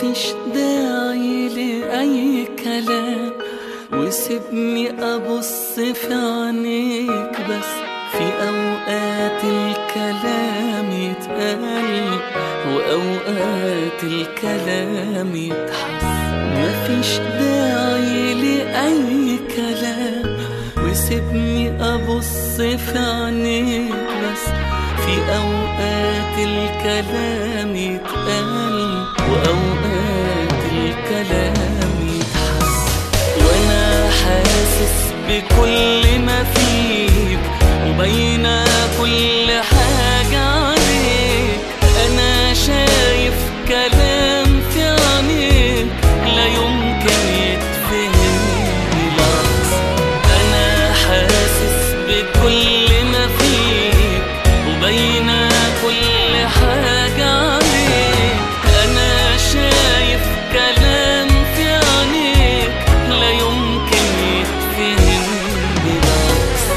مفيش داعي لأي كلام، وسيبني أبص في عينيك بس. في أوقات الكلام يتقال وأوقات الكلام يتحس. مفيش داعي لأي كلام، وسيبني أبص في عينيك بس. في أوقات الكلام يتقال وأوقات الكلام يتحس. وأنا حاسس بكل ما فيك وباينة كل حاجة عليك. أنا شايف كلام في عينيك لا يمكن يتفهم بالعكس. أنا حاسس بكل ما فيك وباينة كل حاجة عليك. أنا شايف كلام في عينيك لا يمكن يتفهم بالعكس.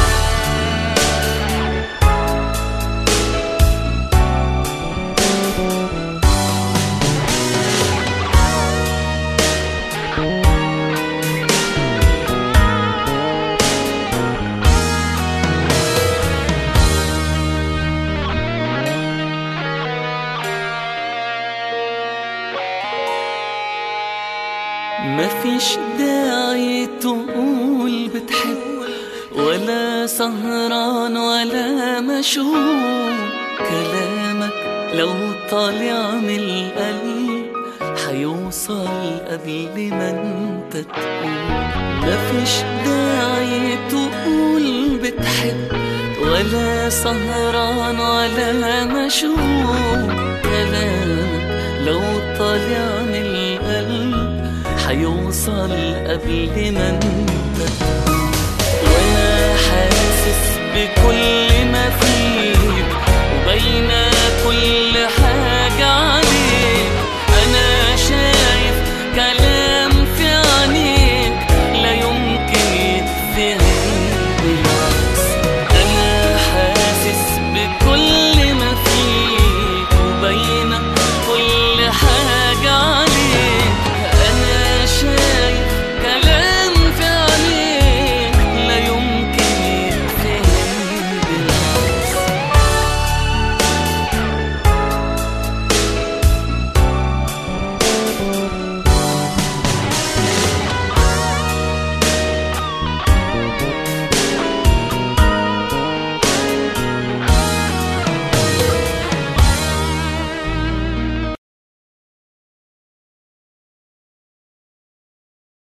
مفيش داعي تقول بتحب، ولا سهران ولا مشغول. كلامك لو طالع من القلب حيوصل قبل ما انت تقول. مفيش داعي تقول بتحب، ولا سهران ولا مشغول. كلامك لو طالع من القلب حيوصل قبل ما انت